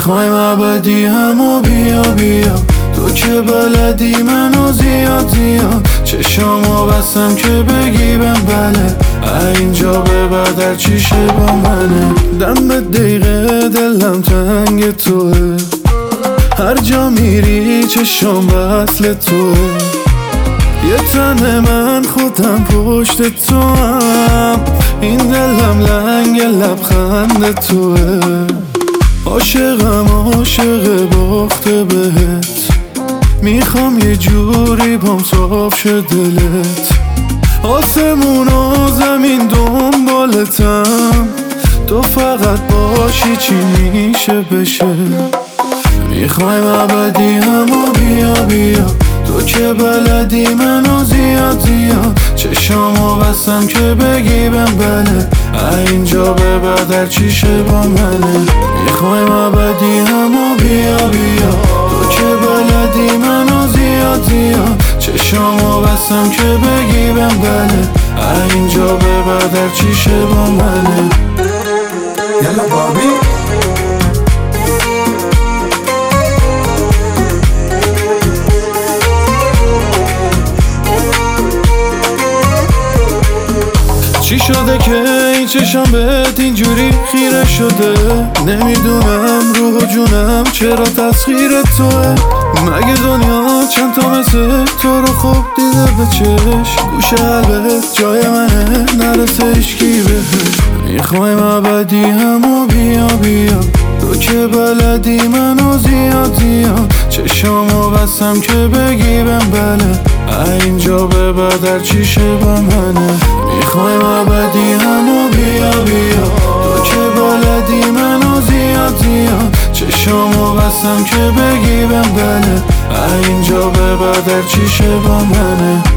میخوایم ابدی همو بیا بیا، تو که بلدی منو زیاد زیاد. چشامو بستم که بگی بهم بله، اینجا به بعد هر چیشه با منه. دم به دقیقه دلم تنگ توه، هر جا میری چشام وصل توه. یه تن من خودم پشت تو هم، این دلم لنگ لبخند توه. عاشقم عاشق باخته بهت، میخوام یه جوری بام صاف شه دلت. آسمون و زمین دنبالتم، تو فقط باشی چی میشه بشه. میخوایم ابدی همو بیا بیا، تو که بلدی منو زیاد زیاد. چشامو بستم که بگی بهم بله، اینجا به بعد هر چیشه با منه. میخوایم ابدی همو بیا بیا، تو که بلدی منو زیاد زیاد. چشامو بستم که بگی بهم بله، اینجا به بعد هر چیشه با منه. یلا بابی چی شده که این چشم بهت اینجوری خیره شده؟ نمیدونم روح و جونم چرا تسخیر توه. مگه دنیا چند تا مثل تو رو خوب دیده به چشم؟ گوشه قلبت جای منه نرسه اشکی بهش. میخوایم ابدی همو بیا بیا، تو که بلدی منو زیاد زیاد. چشامو بستم که بگی بهم بله، اینجا به بعد هر چیشه با منه. میخوایم ابدی همو بیا بیا، تو که بلدی منو زیاد زیاد. چشامو بستم که بگی بهم بله، اینجا به بعد هر چیشه با منه.